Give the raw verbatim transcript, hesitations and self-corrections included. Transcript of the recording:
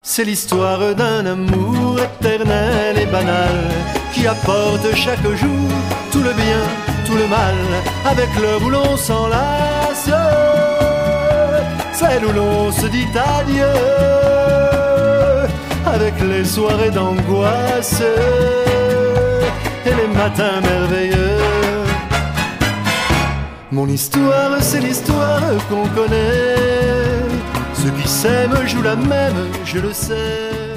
C'est l'histoire d'un amour éternel et banal qui apporte chaque jour tout le bien, tout le mal, avec l'heure où l'on s'enlace, celle où l'on se dit adieu, avec les soirées d'angoisse et les matins merveilleux. Mon histoire, c'est l'histoire qu'on connaît. Ceux qui s'aiment jouent la même, je le sais.